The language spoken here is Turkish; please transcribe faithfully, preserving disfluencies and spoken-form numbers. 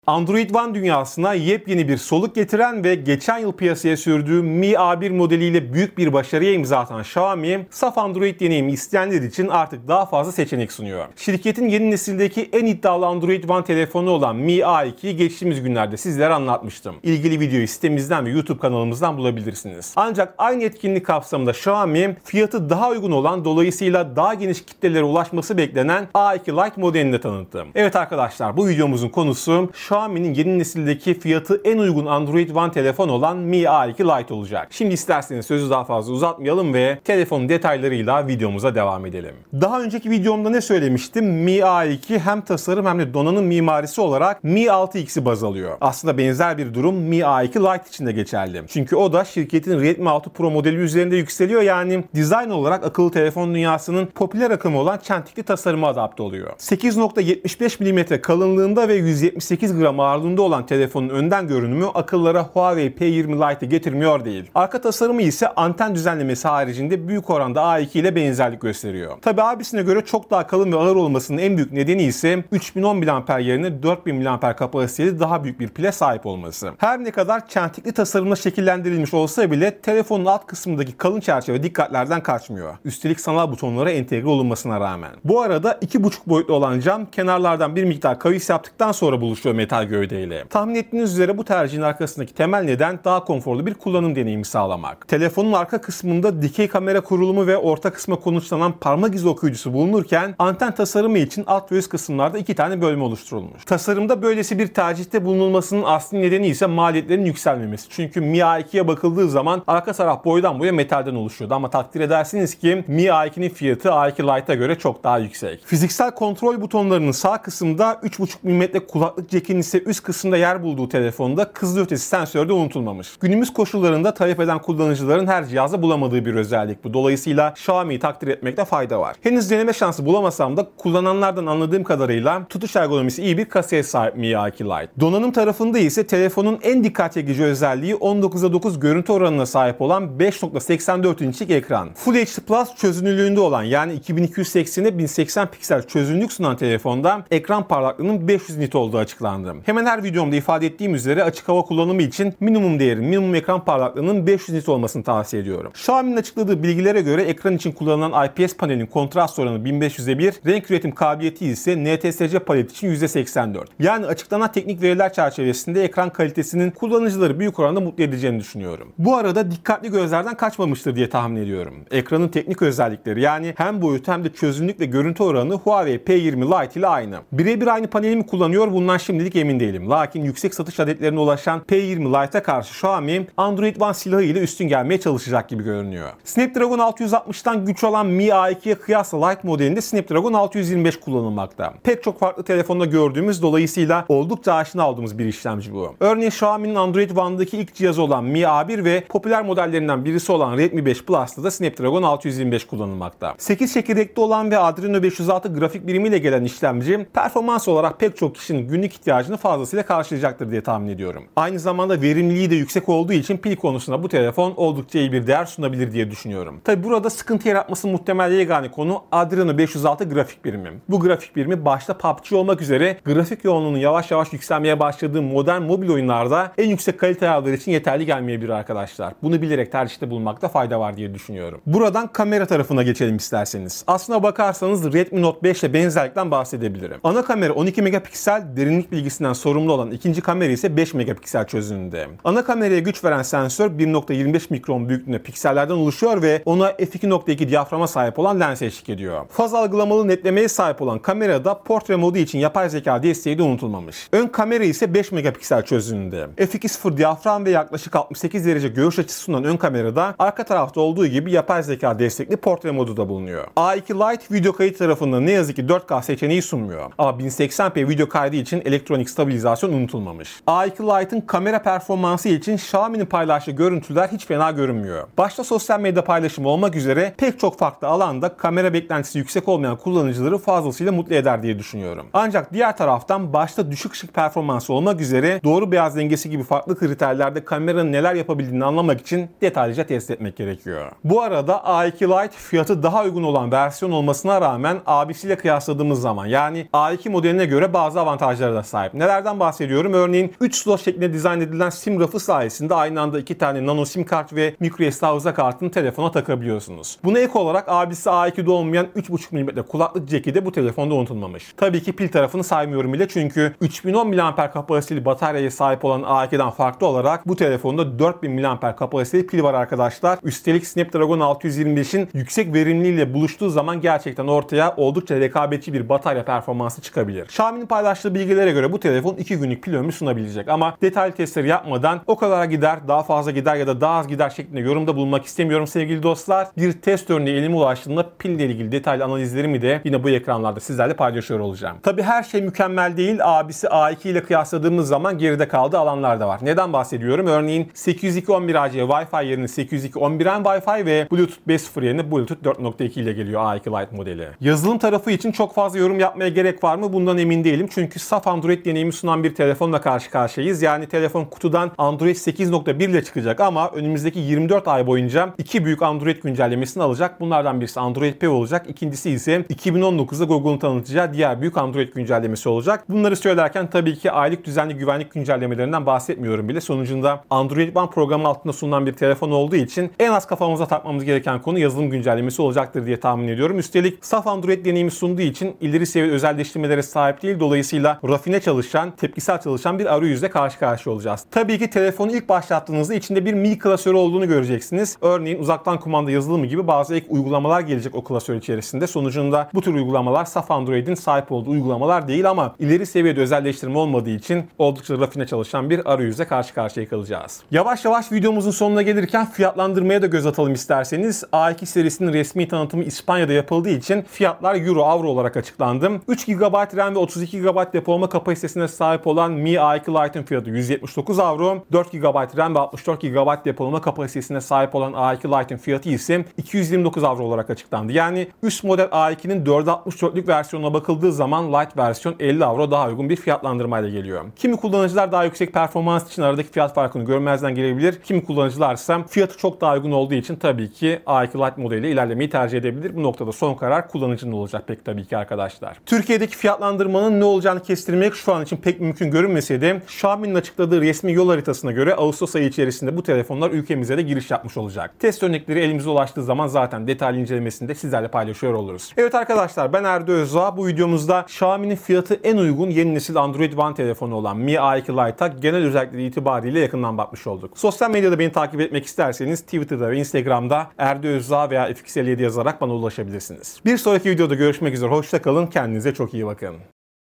Android One dünyasına yepyeni bir soluk getiren ve geçen yıl piyasaya sürdüğü Mi A bir modeliyle büyük bir başarıya imza atan Xiaomi, saf Android deneyimi isteyenler için artık daha fazla seçenek sunuyor. Şirketin yeni nesildeki en iddialı Android One telefonu olan Mi A ikiyi geçtiğimiz günlerde sizlere anlatmıştım. İlgili videoyu sitemizden ve YouTube kanalımızdan bulabilirsiniz. Ancak aynı etkinlik kapsamında Xiaomi, fiyatı daha uygun olan, dolayısıyla daha geniş kitlelere ulaşması beklenen A iki Lite modelini de tanıttı. Evet arkadaşlar, bu videomuzun konusu Xiaomi'nin yeni nesildeki fiyatı en uygun Android One telefon olan Mi A iki Lite olacak. Şimdi isterseniz sözü daha fazla uzatmayalım ve telefonun detaylarıyla videomuza devam edelim. Daha önceki videomda ne söylemiştim? Mi A iki hem tasarım hem de donanım mimarisi olarak Mi altı X'i baz alıyor. Aslında benzer bir durum Mi A iki Lite için de geçerli. Çünkü o da şirketin Redmi altı Pro modeli üzerinde yükseliyor, yani dizayn olarak akıllı telefon dünyasının popüler akımı olan çentikli tasarıma adapte oluyor. sekiz nokta yetmiş beş milimetre kalınlığında ve yüz yetmiş sekiz gram ağırlığında olan telefonun önden görünümü akıllara Huawei P yirmi Lite'ı getirmiyor değil. Arka tasarımı ise anten düzenlemesi haricinde büyük oranda A iki ile benzerlik gösteriyor. Tabi abisine göre çok daha kalın ve ağır olmasının en büyük nedeni ise üç bin on miliamper yerine dört bin miliamper kapasiteli daha büyük bir pile sahip olması. Her ne kadar çentikli tasarımla şekillendirilmiş olsa bile telefonun alt kısmındaki kalın çerçeve dikkatlerden kaçmıyor. Üstelik sanal butonlara entegre olunmasına rağmen. Bu arada iki buçuk boyutlu olan cam kenarlardan bir miktar kavis yaptıktan sonra buluşuyor metal gövdeyle. Tahmin ettiğiniz üzere bu tercihin arkasındaki temel neden daha konforlu bir kullanım deneyimi sağlamak. Telefonun arka kısmında dikey kamera kurulumu ve orta kısma konuşlanan parmak izi okuyucusu bulunurken anten tasarımı için alt ve üst kısımlarda iki tane bölme oluşturulmuş. Tasarımda böylesi bir tercihte bulunulmasının asli nedeni ise maliyetlerin yükselmemesi. Çünkü Mi A ikiye bakıldığı zaman arka taraf boydan boya metalden oluşuyordu ama takdir edersiniz ki Mi A ikinin fiyatı A iki Lite'a göre çok daha yüksek. Fiziksel kontrol butonlarının sağ kısımda üç buçuk milimetre kulaklık jack'in ise üst kısımda yer bulduğu telefonda hızlı ötesi sensörü de unutulmamış. Günümüz koşullarında talep eden kullanıcıların her cihazda bulamadığı bir özellik bu. Dolayısıyla Xiaomi'yi takdir etmekte fayda var. Henüz deneme şansı bulamasam da kullananlardan anladığım kadarıyla tutuş ergonomisi iyi bir kasaya sahip Mi A iki Lite. Donanım tarafında ise telefonun en dikkat çekici özelliği on dokuza dokuz görüntü oranına sahip olan beş nokta seksen dört inçlik ekran. Full H D Plus çözünürlüğünde olan, yani iki bin iki yüz seksene bin seksen piksel çözünürlük sunan telefonda ekran parlaklığının beş yüz nit olduğu açıklandı. Hemen her videomda ifade ettiğim üzere açık hava kullanımı için minimum değerin, minimum ekran parlaklığının beş yüz nit olmasını tavsiye ediyorum. Xiaomi'nin açıkladığı bilgilere göre ekran için kullanılan I P S panelin kontrast oranı bin beş yüze bir, renk üretim kabiliyeti ise N T S C palet için yüzde seksen dört. Yani açıklanan teknik veriler çerçevesinde ekran kalitesinin kullanıcıları büyük oranda mutlu edeceğini düşünüyorum. Bu arada dikkatli gözlerden kaçmamıştır diye tahmin ediyorum. Ekranın teknik özellikleri, yani hem boyutu hem de çözünürlük ve görüntü oranı Huawei P yirmi Lite ile aynı. Birebir aynı paneli mi kullanıyor, bundan şimdilik emin değilim. Lakin yüksek satış adetlerine ulaşan P yirmi Lite'a karşı Xiaomi Android One silahı ile üstün gelmeye çalışacak gibi görünüyor. Snapdragon altı yüz altmıştan güç alan Mi A ikiye kıyasla Lite modelinde Snapdragon altı yüz yirmi beş kullanılmakta. Pek çok farklı telefonda gördüğümüz, dolayısıyla oldukça aşina olduğumuz bir işlemci bu. Örneğin Xiaomi'nin Android One'daki ilk cihazı olan Mi A bir ve popüler modellerinden birisi olan Redmi beş Plus'ta da Snapdragon altı yüz yirmi beş kullanılmakta. sekiz çekirdekli olan ve Adreno beş yüz altı grafik birimiyle gelen işlemci performans olarak pek çok kişinin günlük ihtiyacını fazlasıyla karşılayacaktır diye tahmin ediyorum. Aynı zamanda verimliliği de yüksek olduğu için pil konusunda bu telefon oldukça iyi bir değer sunabilir diye düşünüyorum. Tabi burada sıkıntı yaratması muhtemel yegane konu Adreno beş yüz altı grafik birimi. Bu grafik birimi başta P U B G olmak üzere grafik yoğunluğunun yavaş yavaş yükselmeye başladığı modern mobil oyunlarda en yüksek kalite ayarları için yeterli gelmeyebilir arkadaşlar. Bunu bilerek tercihte bulunmakta fayda var diye düşünüyorum. Buradan kamera tarafına geçelim isterseniz. Aslına bakarsanız Redmi Note beş ile benzerlikten bahsedebilirim. Ana kamera on iki megapiksel, derinlik bilgisinden sorumlu olan ikinci kamera ise beş megapiksel çözünürlüğünde. Ana kameraya güç veren sensör bir nokta yirmi beş mikron büyüklüğünde piksellerden oluşuyor ve ona f iki nokta iki diyaframa sahip olan lens eşlik ediyor. Faz algılamalı netlemeye sahip olan kamerada portre modu için yapay zeka desteği de unutulmamış. Ön kamera ise beş megapiksel çözünürlüğünde. f iki nokta sıfır diyafram ve yaklaşık altmış sekiz derece görüş açısı sunan ön kamerada arka tarafta olduğu gibi yapay zeka destekli portre modu da bulunuyor. A iki Lite video kayıt tarafında ne yazık ki dört K seçeneği sunmuyor. Ama bin seksen p video kaydı için elektronik stabilizasyon unutulmamış. A iki Lite'ın kamera performansı için Xiaomi'nin paylaştığı görüntüler hiç fena görünmüyor. Başta sosyal medya paylaşımı olmak üzere pek çok farklı alanda kamera beklentisi yüksek olmayan kullanıcıları fazlasıyla mutlu eder diye düşünüyorum. Ancak diğer taraftan başta düşük ışık performansı olmak üzere doğru beyaz dengesi gibi farklı kriterlerde kameranın neler yapabildiğini anlamak için detaylıca test etmek gerekiyor. Bu arada A iki Lite fiyatı daha uygun olan versiyon olmasına rağmen abisiyle kıyasladığımız zaman, yani A iki modeline göre bazı avantajlara da sahip. sahip. Nelerden bahsediyorum? Örneğin üç slot şeklinde dizayn edilen sim rafı sayesinde aynı anda iki tane nano sim kart ve micro S D hafıza kartını telefona takabiliyorsunuz. Buna ek olarak abisi A iki'de olmayan üç buçuk milimetre kulaklık jack'i de bu telefonda unutulmamış. Tabii ki pil tarafını saymıyorum bile çünkü üç bin on miliamper kapasiteli bataryaya sahip olan A iki'den farklı olarak bu telefonda dört bin miliamper kapasiteli pil var arkadaşlar. Üstelik Snapdragon altı yüz yirmi beş'in yüksek verimliliğiyle buluştuğu zaman gerçekten ortaya oldukça rekabetçi bir batarya performansı çıkabilir. Xiaomi'nin paylaştığı bilgilere göre bu telefon iki günlük pil ömrü sunabilecek ama detaylı testleri yapmadan o kadar gider, daha fazla gider ya da daha az gider şeklinde yorumda bulunmak istemiyorum sevgili dostlar. Bir test örneği elime ulaştığında pille ilgili detaylı analizlerimi de yine bu ekranlarda sizlerle paylaşıyor olacağım. Tabi her şey mükemmel değil. Abisi A iki ile kıyasladığımız zaman geride kaldığı alanlar da var. Neden bahsediyorum? Örneğin sekiz yüz iki nokta on bir A C Wi-Fi yerine sekiz yüz iki nokta on bir N Wi-Fi ve Bluetooth beş nokta sıfır yerine Bluetooth dört nokta iki ile geliyor A iki Lite modeli. Yazılım tarafı için çok fazla yorum yapmaya gerek var mı? Bundan emin değilim. Çünkü saf Android deneyimi sunan bir telefonla karşı karşıyayız. Yani telefon kutudan Android sekiz nokta bir ile çıkacak ama önümüzdeki yirmi dört ay boyunca iki büyük Android güncellemesini alacak. Bunlardan birisi Android P olacak. İkincisi ise iki bin on dokuz'da Google'un tanıtacağı diğer büyük Android güncellemesi olacak. Bunları söylerken tabii ki aylık düzenli güvenlik güncellemelerinden bahsetmiyorum bile. Sonucunda Android One programı altında sunulan bir telefon olduğu için en az kafamıza takmamız gereken konu yazılım güncellemesi olacaktır diye tahmin ediyorum. Üstelik saf Android deneyimi sunduğu için ileri seviye özelleştirmelere sahip değil. Dolayısıyla rafine çalışan, tepkisel çalışan bir arayüzle karşı karşıya olacağız. Tabii ki telefonu ilk başlattığınızda içinde bir Mi klasörü olduğunu göreceksiniz. Örneğin uzaktan kumanda yazılımı gibi bazı ek uygulamalar gelecek o klasör içerisinde. Sonucunda bu tür uygulamalar saf Android'in sahip olduğu uygulamalar değil ama ileri seviyede özelleştirme olmadığı için oldukça rafine çalışan bir arayüzle karşı karşıya kalacağız. Yavaş yavaş videomuzun sonuna gelirken fiyatlandırmaya da göz atalım isterseniz. A iki serisinin resmi tanıtımı İspanya'da yapıldığı için fiyatlar euro avro olarak açıklandı. üç gigabayt RAM ve otuz iki gigabayt depolama kapasitesine sahip olan Mi A iki Lite'ın fiyatı yüz yetmiş dokuz avro, dört gigabayt RAM ve altmış dört gigabayt depolama kapasitesine sahip olan A iki Lite'ın fiyatı ise iki yüz yirmi dokuz avro olarak açıklandı. Yani üst model A iki'nin dörde altmış dörtlük versiyonuna bakıldığı zaman Lite versiyon elli avro daha uygun bir fiyatlandırmayla geliyor. Kimi kullanıcılar daha yüksek performans için aradaki fiyat farkını görmezden gelebilir. Kimi kullanıcılar ise fiyatı çok daha uygun olduğu için tabii ki A iki Lite modeliyle ilerlemeyi tercih edebilir. Bu noktada son karar kullanıcının olacak pek tabii ki arkadaşlar. Türkiye'deki fiyatlandırmanın ne olacağını kestirmek şu an için pek mümkün görünmese de Xiaomi'nin açıkladığı resmi yol haritasına göre Ağustos ayı içerisinde bu telefonlar ülkemize de giriş yapmış olacak. Test örnekleri elimize ulaştığı zaman zaten detaylı incelemesini de sizlerle paylaşıyor oluruz. Evet arkadaşlar, ben Erdo Özdağ. Bu videomuzda Xiaomi'nin fiyatı en uygun yeni nesil Android One telefonu olan Mi A iki Lite'a genel özellikleri itibariyle yakından bakmış olduk. Sosyal medyada beni takip etmek isterseniz Twitter'da ve Instagram'da Erdo Özdağ veya F X elli yedi yazarak bana ulaşabilirsiniz. Bir sonraki videoda görüşmek üzere. Hoşça kalın. Kendinize çok iyi bakın.